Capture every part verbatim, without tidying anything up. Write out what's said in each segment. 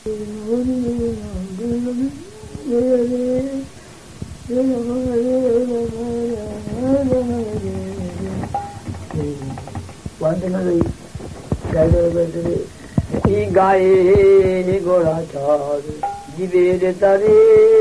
গায়ে গোড়া চার জীবের তারে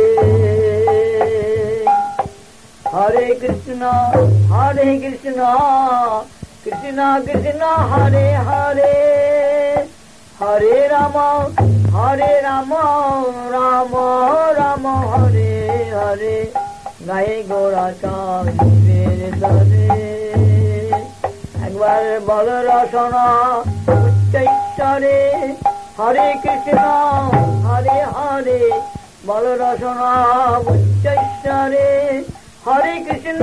হরে কৃষ্ণ হরে কৃষ্ণ কৃষ্ণ কৃষ্ণ হরে হরে হরে রাম হরে রাম রাম রাম হরে হরে গায়ে গোড়া চার জীবের তারে একবার বল রসনা উচ্চৈশ্বরে হরে কৃষ্ণ হরে হরে বল রসনা উচ্চৈশ্বরে হরে কৃষ্ণ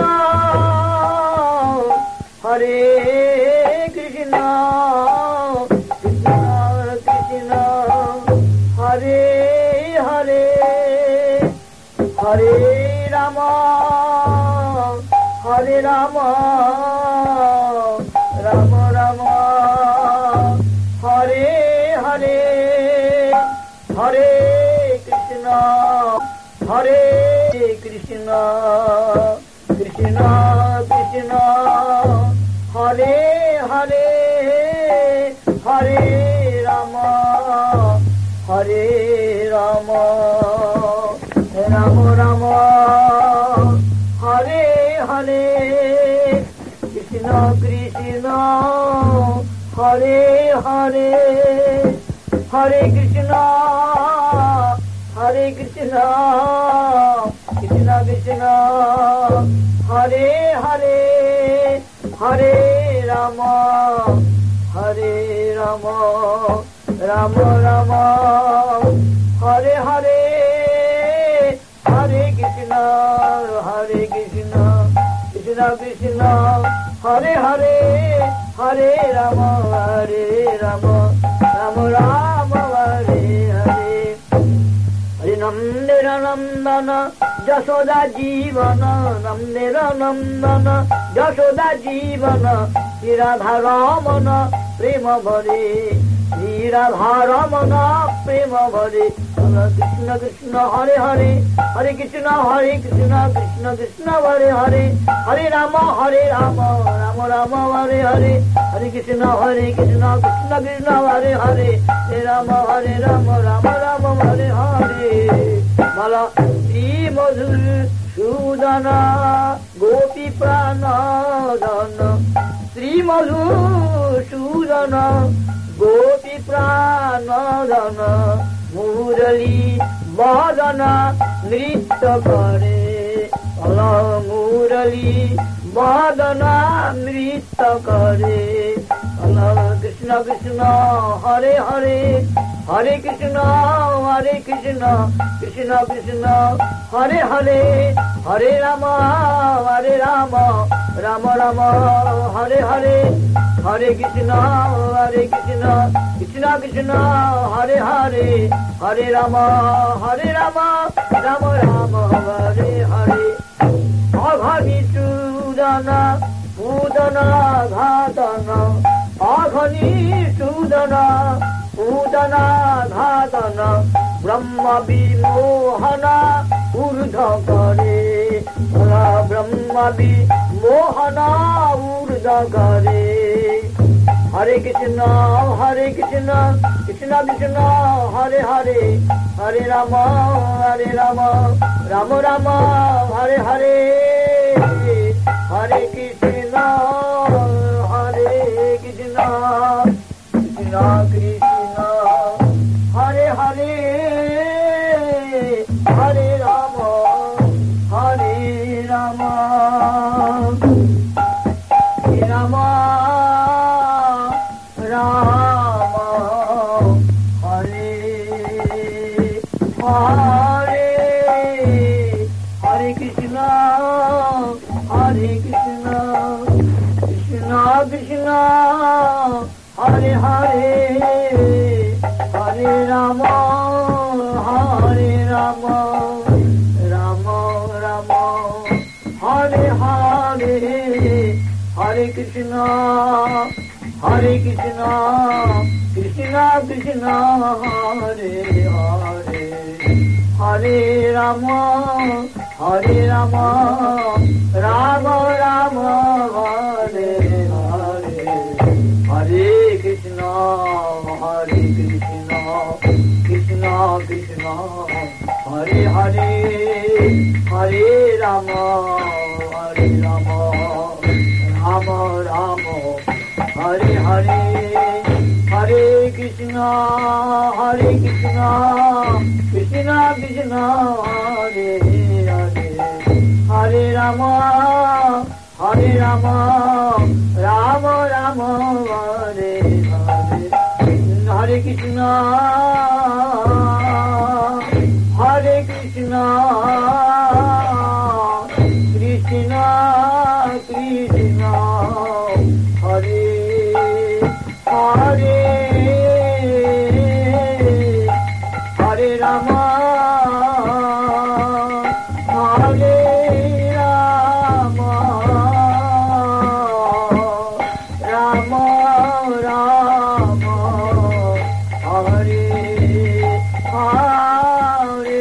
হরে কৃষ্ণ কৃষ্ণ কৃষ্ণ হরে হরে হরে রাম হরে রাম রাম রাম হরে হরে হরে কৃষ্ণ হরে কৃষ্ণ কৃষ্ণ কৃষ্ণ হরে হরে হরে রাম হরে রাম রাম রাম হরে হরে কৃষ্ণ কৃষ্ণ হরে হরে হরে কৃষ্ণ হরে কৃষ্ণ কৃষ্ণ কৃষ্ণ হরে হরে হরে রাম হরে রাম রাম রাম হরে হরে হরে কৃষ্ণ হরে কৃষ্ণ কৃষ্ণ কৃষ্ণ হরে হরে হরে রাম হরে রাম রাম রাম হরে হরে হরে নন্দের নন্দন যশোদা জীবন নন্দের নন্দন যশোদা জীবন শ্রীরাধা রমন প্রেম ভরে শ্রীরাধা রমন প্রেম ভরে কৃষ্ণ কৃষ্ণ হরে হরে হরে কৃষ্ণ হরে কৃষ্ণ কৃষ্ণ কৃষ্ণ হরে হরে হরে রাম হরে রাম রাম রাম হরে হরে হরে কৃষ্ণ হরে কৃষ্ণ কৃষ্ণ কৃষ্ণ হরে হরে হরে রাম হরে রাম রাম রাম হরে হরে মালা শ্রী মধুর সুদন গোপী প্রাণ ধন শ্রী মধুর সুদন গোপী প্রাণ ধন মুরলী বদন নৃত্য করে মুরলী বদন নৃত্য করে কৃষ্ণ কৃষ্ণ হরে হরে হরে কৃষ্ণ হরে কৃষ্ণ কৃষ্ণ কৃষ্ণ হরে হরে হরে রাম হরে রাম রাম রাম হরে হরে হরে কৃষ্ণ হরে কৃষ্ণ কৃষ্ণ কৃষ্ণ হরে হরে হরে রাম হরে রাম রাম রাম হরে হরে অঘনি সুদন পূদন ঘাতন অঘনি সুদন পূদন ঘাতন ব্রহ্ম বিমোহন ঊর্ধ্ব করে ব্রহ্ম বিমোহন ঊর্ধ্ব করে হরে কৃষ্ণ হরে কৃষ্ণ কৃষ্ণ কৃষ্ণ হরে হরে হরে রাম হরে রাম রাম রাম হরে হরে হরে কৃষ্ণ হরে কৃষ্ণ কৃষ্ণ কৃষ্ণ হরে হরে হরে রাম হরে রাম রাম রাম হরে হরে হরে কৃষ্ণ হরে কৃষ্ণ কৃষ্ণ কৃষ্ণ হরে হরে হরে রাম হরে Ram Ram Ram Hare Hare Hare Krishna, Hare Krishna, Krishna Krishna, Hare Hare, Hare Rama, Hare Rama, Rama Rama, Hare Hare, Hare Krishna, Hare Krishna, Krishna Krishna, Hare Hare, Hare Rama, Hare Rama, Rama Rama, Hare Hare, Hare Krishna, Hare Krishna, Krishna Krishna, Hare Hare, Hare Rama, Hare Rama, Rama Rama, Hare Hare, Hare Krishna, Hare Krishna, Krishna Krishna, Hare Hare, Hare Rama, Hare Rama, Rama Rama, Hare Hare,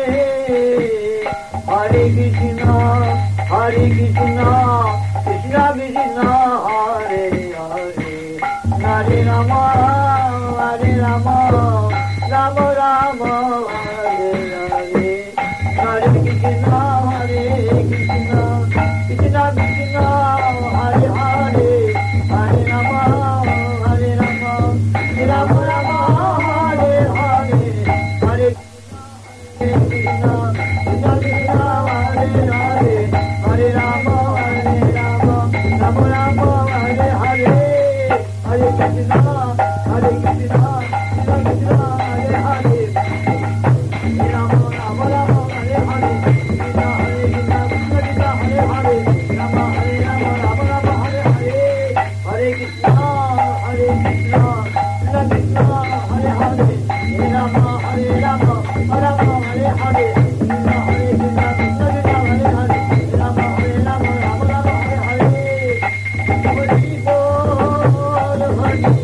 Hare Krishna, Hare Krishna, Krishna Krishna, Hare Hare, Hare Rama, Hare Rama, Rama Rama, Hare Hare, Hare Krishna, Hare Krishna, Krishna Krishna, Hare Hare, Hare Rama, Hare Rama, Rama Rama, Hare Hare, Hare Krishna, Krishna Krishna, Hare Hare, Hare Rama, Hare Rama, Rama Rama, Hare Hare, Hare Krishna, Hare Krishna, Krishna Krishna, Hare Hare, Hare Rama, Rama Rama, Hare Hare, Krishna Hare Krishna, Krishna Krishna, Hare Hare, Rama Hare Rama, Rama Rama, Hare Hare, Hare Krishna, Hare Krishna, Krishna Krishna, Hare Hare, Hare Rama, Hare Rama, Rama Hare Hare, Krishna Hare Krishna, Krishna Krishna, Hare Hare, Rama Hare Rama, Rama Rama, Hare Hare, Hari Bol, Hari Bol,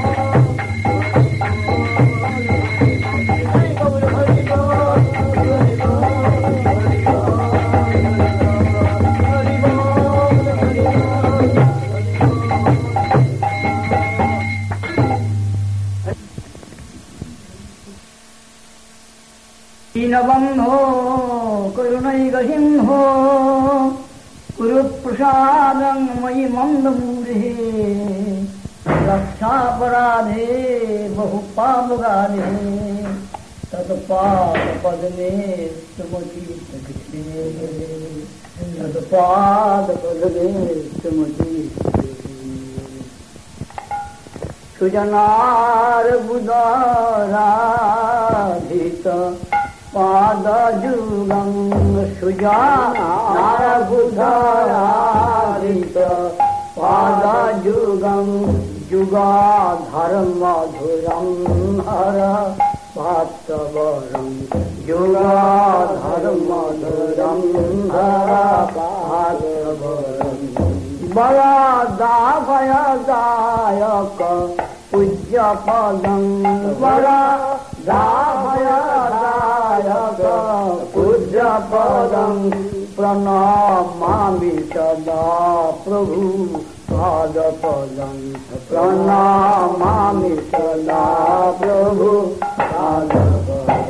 Hari Bol, Hari Bol, Hari Bol, Hari दीनबन्धो करुणैकसिंहो कुरुप्रसादं मयि मन्दमूर्हे रक्षापराधे बहुपापगाधे तत्पादपद्मे सुमतीर्थकृष्णे तत्पादपद्मे सुमतीर्थकृष्णे सुजनार्बुदाराधित पादजुगं सुजनार्बुदाराधित पादजुगं जुगाधरं मधुरं हर पात्रवरं जुगाधरं मधुरं हर पात्रवरं वरदाभयदायक पूज्यपदं वरदाभयदायक पूज्यपदं प्रणमामि सदा प्रभु पादपदं प्रणमामि सदा प्रभु पादपदं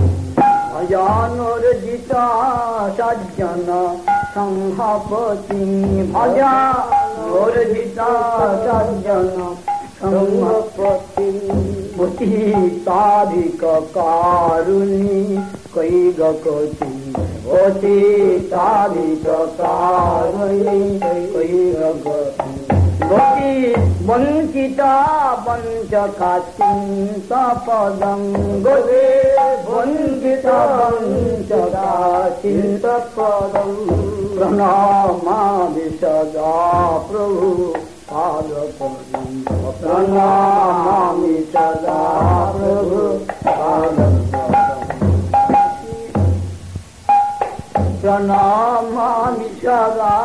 भजानुर्जिता सज्जन संहपति भजानुर्जिता सज्जन संहपति मुचिताधिक कारुणी कैगकति मुचिताधिक कारुणी कैगकति गति वंचिता वंचकाचिन्तपदं गते वंचिता वंचकाचिन्तपदं प्रणमामि सदा प्रभु पादपदं प्रणमामि सदा प्रभु पादपदं प्रणमामि सदा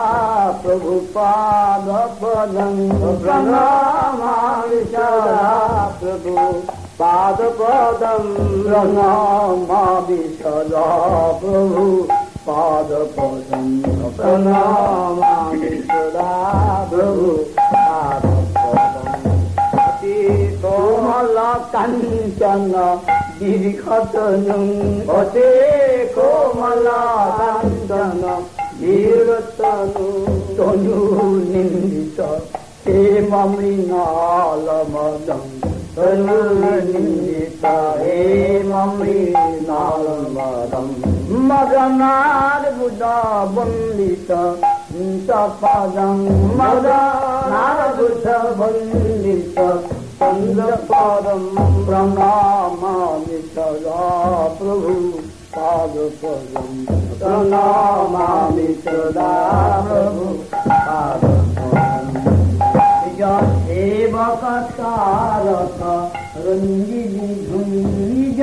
प्रभुपादपदं प्रणमामि सदा प्रभुपादपदं प्रणमामि सदा प्रभुपादपदं प्रणमामि सदा प्रभुपादपदं कोमल काञ्चन दीर्घतनुं भजे कोमल काञ्चन दीर्घतनु तनु निन्दित हेममृणालमदं तनु निन्दित हेममृणालमदं मदनार्बुदवन्दित सपदं मदनार्बुदवन्दित चन्द्रपदं प्रणमामि सदा प्रभु पादपदं प्रणमामि सदा प्रभु पादपदं सेवकतारक रञ्जिविधुं निज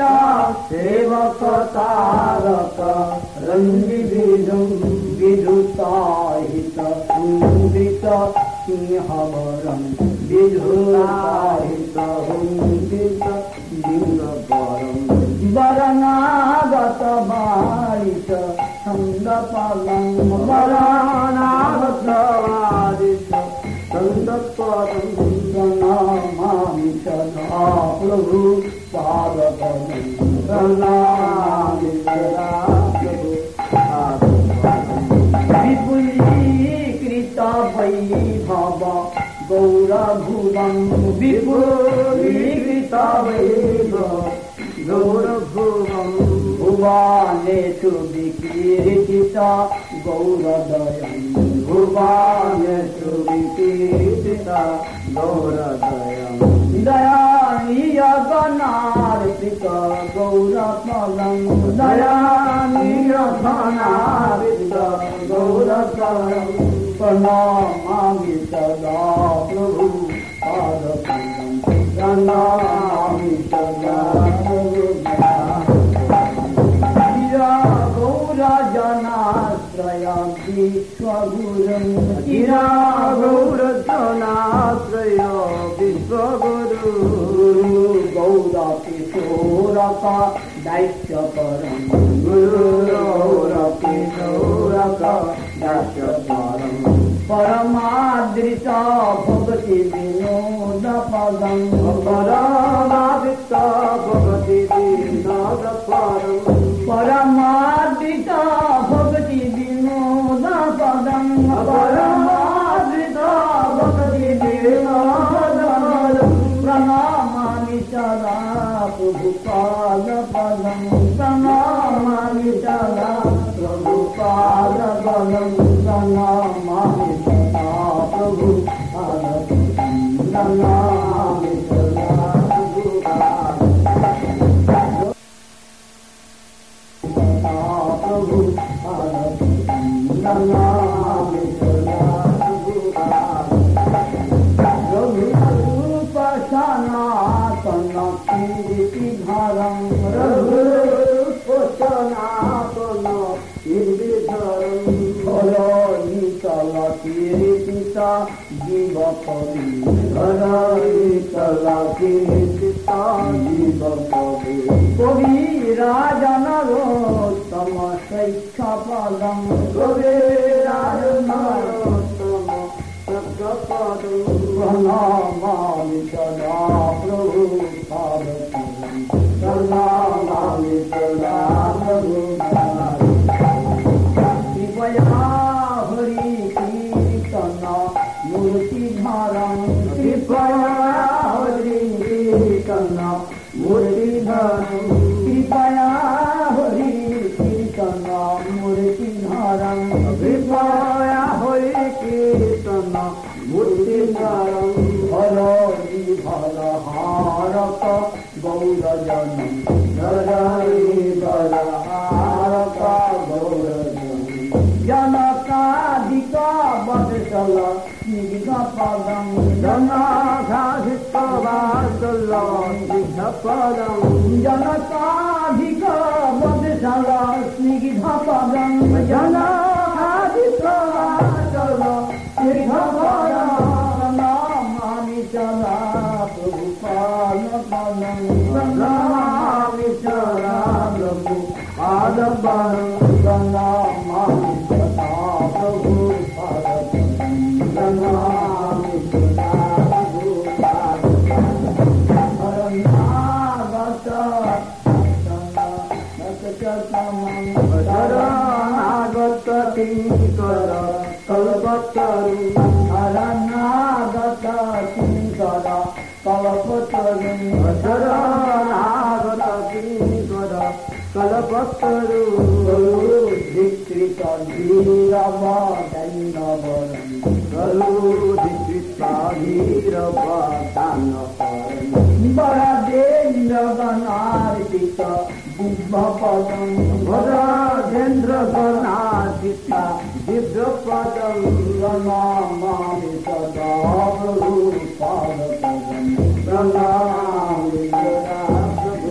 सेवकतारक रञ्जिविधुं विधुताहित कुन्दित सिंहवरं विधुताहित कुन्दित लिङ्गवरं वरनागत बालित छन्दपदं वरनागत बालित छन्दपदं प्रणमामि सदा प्रभु पादपदं प्रणमामि सदा प्रभु पादपदं विपुलीकृत वैभव गौरभुवं विपुलीकृत वैभव गौरभुवं भुवानेषु विकीर्तित गौरदयं भुवानेषु विकीर्तित गौरदयं दयानीय गणार्पित गौरफलं दयानीय गणार्पित गौरफलं प्रणमामि सदा प्रभु पादपदं प्रणमामि सदा प्रभु गौरजनाश्रयं विश्वगुरुं गिरा गौरजनाश्रय विश्वगुरु गौरकिशोरक दैत्यपरं गुरु गौरकिशोरक दैत्यपरं परमादृत भगति विनोदपदं परमादृत भगति विनोदपदं परमादृत भगति विनोदपदं परमादृत भगति विनोदपदं प्रणमामि सदा प्रभुपादपदं प्रणमामि सदा प्रभुपादपदं प्रणमामि सदा प्रभुपादपदं प्रणमामि सदा प्रणमामि सदा रघुरूप सनातन कीर्तिधरं रघुरूप सनातन कीर्तिधरं धरणीतल कीर्तित जीवकवि धरणीतल कीर्तित जीवकवि कविराजनरोत्तम शैक्षपदं कविराजनरोत्तम शैक्षपदं प्रणमामि सदा प्रभु पादपदं प्रणमामि सदा प्रभु कृपया हरि कीर्तन मूर्तिधरं कृपया हरि कीर्तन मूर्तिधरं कृपया हरि कीर्तन मूर्तिधरं कृपया हरि कीर्तन मूर्तिधरं हरि भरहारक गौरजनं हरि भरहारक गौरजनं जनकाधिक वत्सल स्निग्धपदं जनकाधिक वत्सल स्निग्धपदं जनकाधिक वत्सल চলো স্নিগ্ধ পদম জন চলো স্নিগ্ধ পদম মামি চলা প্রভু পাদ পদম মামি চলা প্রভু পাদ পদম মামি চলা প্রভু পাদ পদম মামি চলা প্রভু পাদ শরণাগত শরণাগত কিঙ্কর কল্পতরু শরণাগত কিঙ্কর কল্পতরু শরণাগত কিঙ্কর কল্পতরু ধিকৃত ধীরব দৈনবরণ করু ধিকৃত ধীরব দানবরণ বরাদেন্দ্র গণার্পিত দিব্যপদম বরাদেন্দ্র গণার্পিত দিব্যপদম প্রণামামি সদা প্রভু পাদপদম প্রণামামি সদা প্রভু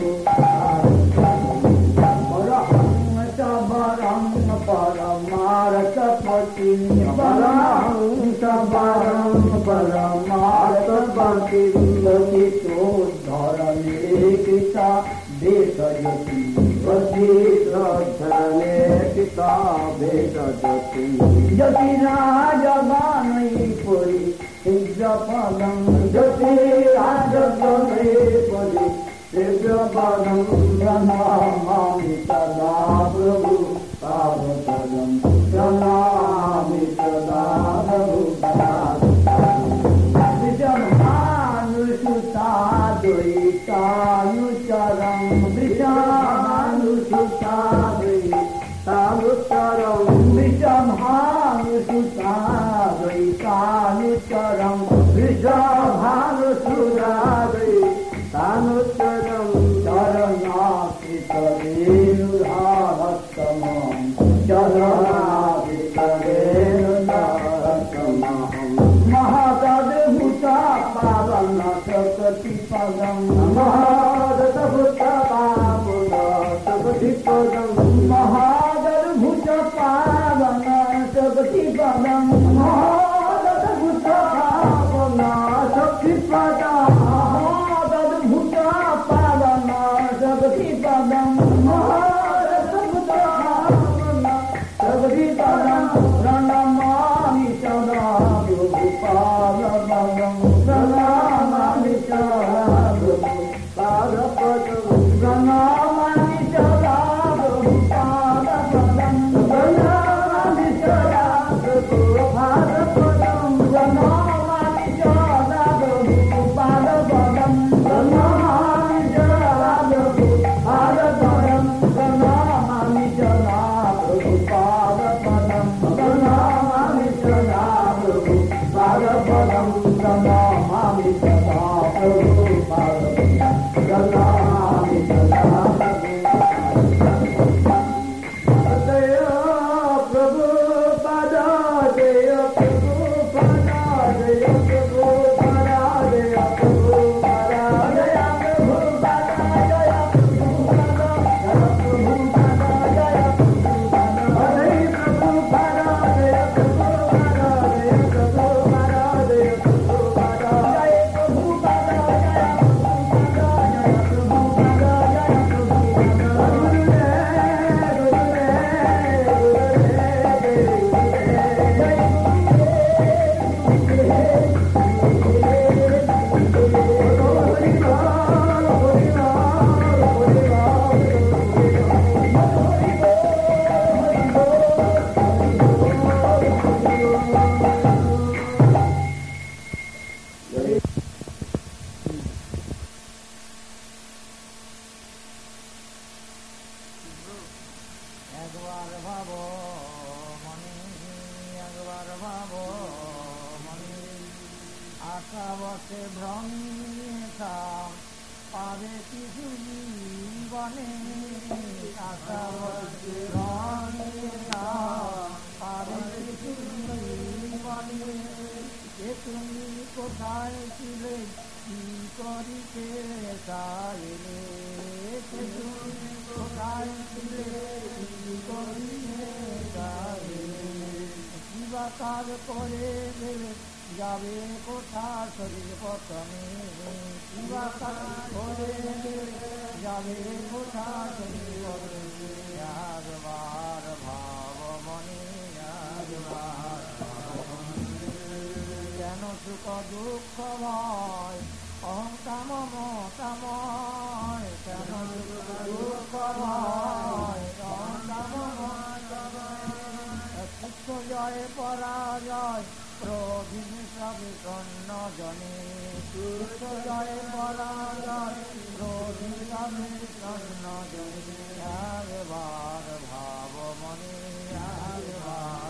পরহং সবরং পরমার্থপতি পরহং সবরং পরমার্থপতি ললিতো ধরণে পিতা দেশজ্যোতি ধরণে পিতা দেশজ্যোতি জ্যোতিরাজগানৈ পরি দিব্যপদম জ্যোতিরাজগানৈ পরি দিব্যপদম প্রণামামি সদা প্রভু পাদপদম প্রণামামি সদা প্রভু দ্বৈতানুচরং বৃষভানুসুতাদ্বৈতানুচরং বৃষভানুসুতাদ্বৈতানুচরং বৃষভানুসুতাদ্বৈতানুচরং চরণাকৃতরেণুধারস্তমং চরণাকৃতরেণুধারস্তমং মহাদদ্ভুতা পাবন সরস্বতী পদম মহাদদ্ভুত পাবন সরস্বতী পদম মহাদদ্ভুত পাবন সরস্বতী পদম মহাদদ্ভুত পাবন সরস্বতী পদম মহাদদ্ভুত পাবন সরস্বতী পদম মহাদদ্ভুত পাবন সরস্বতী পদম প্রণমামি সদা প্রভু পাদপদম প্রণমামি সদা প্রভু পাদপদম প্রণমামি সদা প্রভু পাদপদম প্রণমামি সদা প্রভু পাদপদম প্রণমামি সদা প্রভু পাদপদম প্রণমামি সদা প্রভু পাদপদম প্রণমামি সদা প্রভু পাদপদম প্রণমামি সদা প্রভু পাদপদম প্রণমামি সদা প্রভু পাদপদম প্রণমামি সদা জয় প্রভু পাদ জয় প্রভু পাদ জয় প্রভু পাদ জয় প্রভু পাদ জয় প্রভু পাদ জয় প্রভু পাদ জয় প্রভু পাদ জয় প্রভু পাদ হরে প্রভু পাদ জয় প্রভু পাদ জয় প্রভু পাদ জয় প্রভু পাদ জয় প্রভু পাদ জয় প্রভু পাদ জয় প্রভু পাদ জয় প্রভু পাদ একবার ভাব মনে একবার ভাব মনে আশা বসে ভ্রমিতা পাবে কিছু জীবনে আশা বসে ভ্রমিতা পাবে কিছু জীবনে যে তুমি কোথায় ছিলে কি করিতে চাইলে তুমি কোথায় ছিলে কাজ করে দেবে যাবে কোথা শরীর পতনে কিবা কাজ করে দেবে যাবে কোথা শরীর পতনে একবার ভাব মনে একবার কেন সুখ দুঃখ ভয় অহংকাম মতাময় কেন সুখ দুঃখ ভয় অহংকাম পুত্র জয় পরাজয় প্রভীণ সবে কন্ন জনে পুত্র জয় পরাজয় প্রভীণ সবে কন্ন জনে একবার ভাব মনে একবার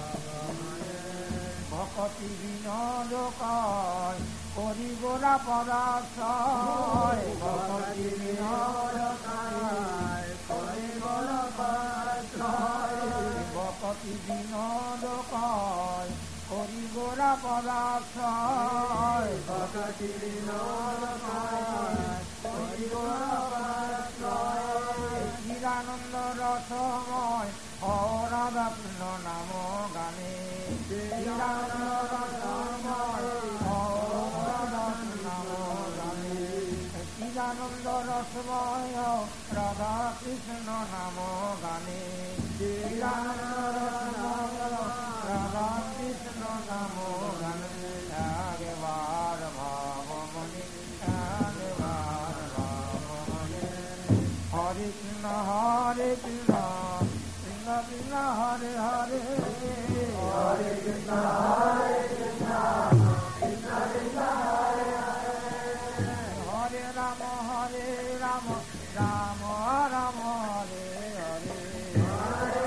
ভকতি বিনোদ কয় করি গোরা পরাশয় ভকতি বিনোদ কয় করি গোরা পরাশয় ভকতি বিনোদ কয় করি গোরা পরাশয় ভকতি বিনোদ কয় করি গোরা পরাশয় চিরানন্দ রসময় হরাদাপূর্ণ নাম গানে চিরানন্দ রসময় হরাদাপূর্ণ নাম গানে চিরানন্দ রসময় রাধা কৃষ্ণ নাম গানে চিরানন্দ রসময় রাধা কৃষ্ণ নাম গানে একবার ভাব মনে একবার ভাব মনে হরে কৃষ্ণ হরে কৃষ্ণ কৃষ্ণ কৃষ্ণ হরে হরে হরে কৃষ্ণ হরে কৃষ্ণ কৃষ্ণ কৃষ্ণ হরে হরে হরে রাম হরে রাম রাম রাম হরে হরে হরে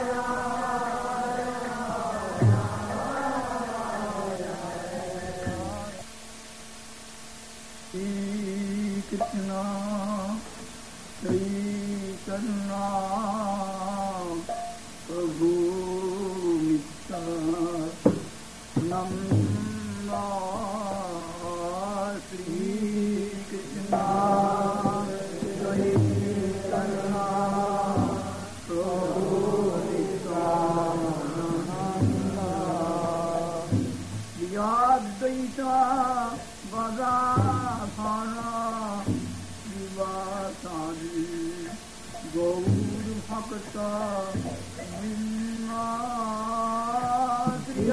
শ্রী কৃষ্ণ শ্রী কৃষ্ণ প্রভু নন্দ শ্রী কৃষ্ণ শ্রী কৃষ্ণ প্রভু নন্দ বিদ্বৈত গদাধর বিবাসারি গৌর ভক্ত বৃন্দ শ্রী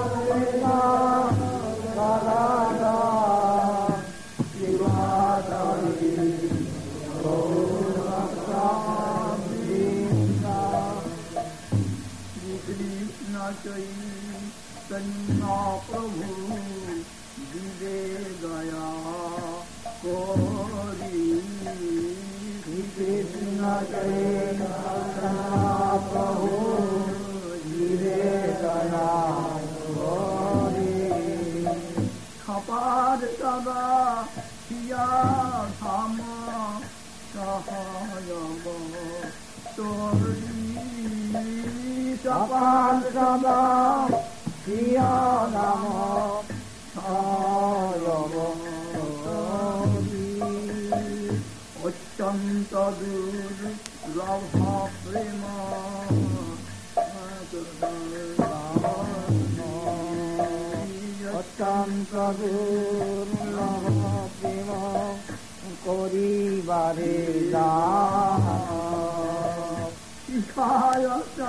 গদাধর বিবাসারি গৌর ভক্ত বৃন্দ শ্রী কৃষ্ণ চৈতন্য প্রভু দিবে দয়া করি শ্রী কৃষ্ণ চৈতন্য প্রভু দিবে দয়া করি খপার সদা হিয়া ধাম সহায়ব তোরি খপার সদা হিয়া ধাম অত্যন্ত দুর্লভ প্রেম অত্যন্ত দুর্লভ প্রেম করিবারে শিখায়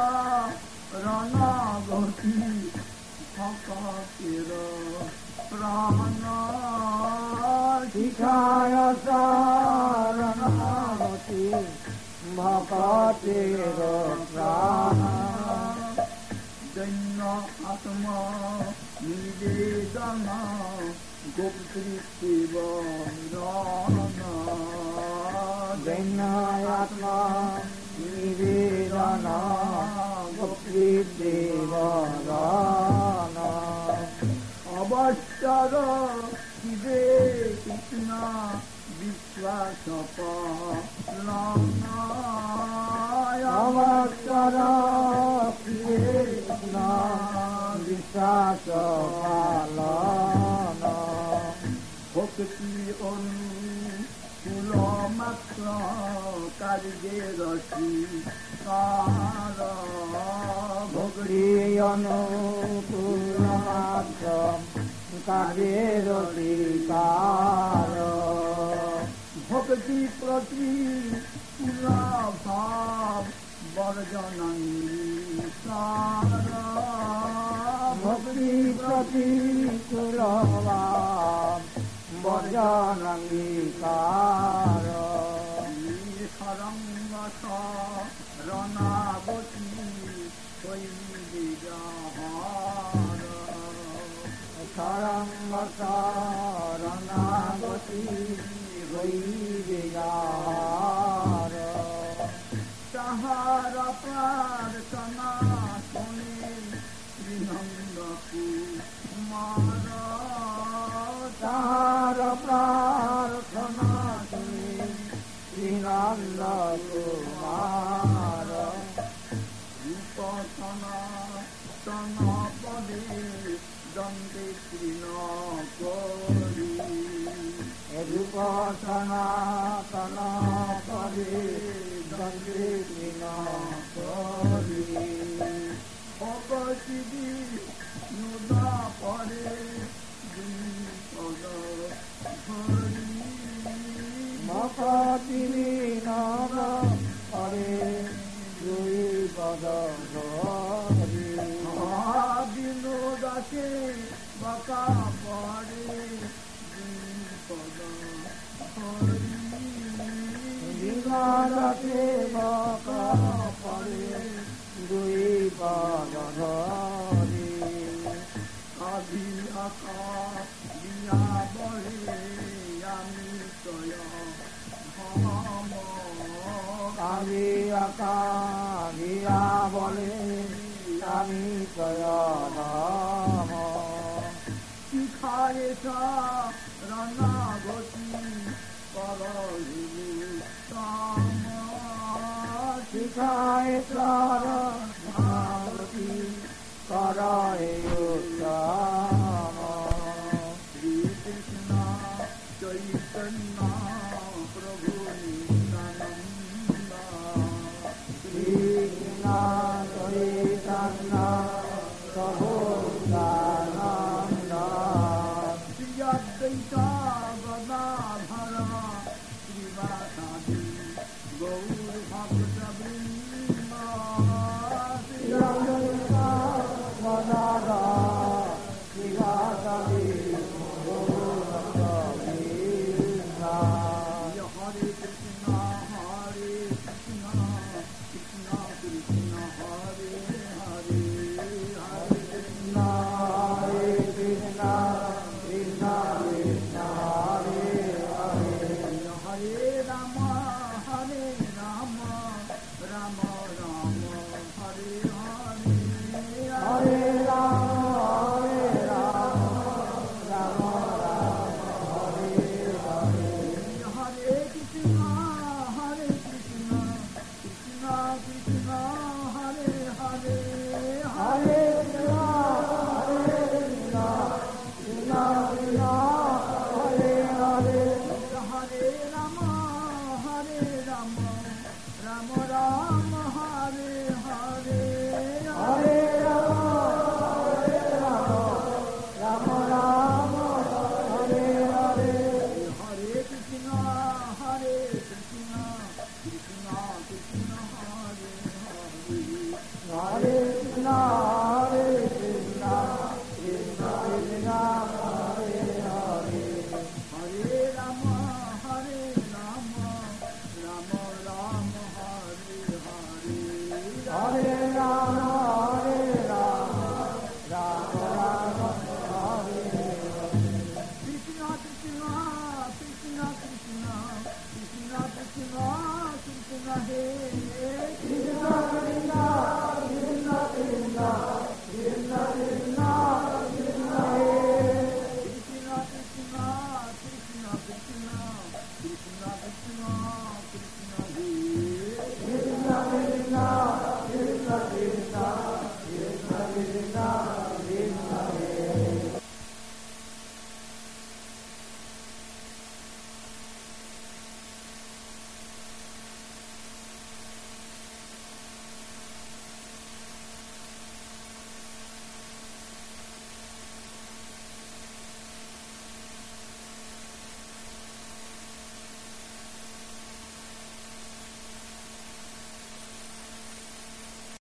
রণগতি ভক্তের প্রাণ শিখায় শরণাগতি ভক্তের প্রাণ দৈন্য আত্মা নিবেদন গোপকৃত্তিব দৈন্য আত্মা নিবেদন গোপকৃত্তিব অবসর শিবে কৃষ্ণ বিশ্বাস অবসর শিবে কৃষ্ণ বিশ্বাস পালন ভক্তি অনু কুলমাত্র কার্যের স্বীকার ভক্তি অনুকূল মাত্র কার্যের স্বীকার ভক্তি প্রতি ভাব বর্জনঙ্গীকার ভক্তি প্রতি কুলভাব বর্জনঙ্গীকার সরঙ্গ শরণাবতী হৈবিজাহার সরঙ্গ শরণাবতী হৈবিজাহার তাহার প্রার্থনা শুনে শ্রীনন্দ কুমার তাহার প্রার্থনা শুনে শ্রীনন্দ কুমার রূপসনা তন পদে দণ্ডে তৃণ করি রূপসনা তন পদে দণ্ডে তৃণ করি অপশিবি নুদা পরে পদ ধরি মপতিবি নদ পরে দুই পদ ধরি বিনোদাসে বকা পরে দুই পদ ধরি বিনোদাসে বকা পরে দুই পদ ধরি আদি আকা দিয়া বলে আমি তয় ধম আদি আকা দিয়া বলে আমি তয় ধম শিখায়ে রণাগতি করলিলি তম শিখায়ে রণাগতি করয়ে উত্তম শ্রীকৃষ্ণ চৈতন্য প্রভু নিত্যানন্দ শ্রীকৃষ্ণ চৈতন্য প্রভু নিত্যানন্দ শ্রী অদ্বৈত গদাধর শ্রীবাসাদি গৌর ভক্ত বৃন্দ শ্রী অদ্বৈত গদাধর শ্রীবাসাদি গৌর ভক্ত বৃন্দ হরে কৃষ্ণ হরে কৃষ্ণ কৃষ্ণ কৃষ্ণ হরে হরে হরে কৃষ্ণ হরে কৃষ্ণ কৃষ্ণ কৃষ্ণ হরে হরে হরে রাম হরে রাম রাম রাম হরে হরে হরে রাম হরে রাম রাম রাম হরে হরে হরে কৃষ্ণ হরে কৃষ্ণ কৃষ্ণ কৃষ্ণ হরে হরে হরে কৃষ্ণ হরে কৃষ্ণ কৃষ্ণ কৃষ্ণ হরে হরে হরে রাম হরে রাম রাম রাম হরে হরে হরে রাম হরে রাম রাম রাম হরে হরে হরে কৃষ্ণ হরে কৃষ্ণ কৃষ্ণ কৃষ্ণ হরে হরে হরে কৃষ্ণ হরে কৃষ্ণ কৃষ্ণ কৃষ্ণ হরে হরে হরে রাম হরে রাম রাম রাম হরে হরে হরে রাম হরে রাম রাম রাম হরে হরে কৃষ্ণ কৃষ্ণ কৃষ্ণ কৃষ্ণ কৃষ্ণ কৃষ্ণ কৃষ্ণ হে কৃষ্ণ কৃষ্ণ কৃষ্ণ কৃষ্ণ কৃষ্ণ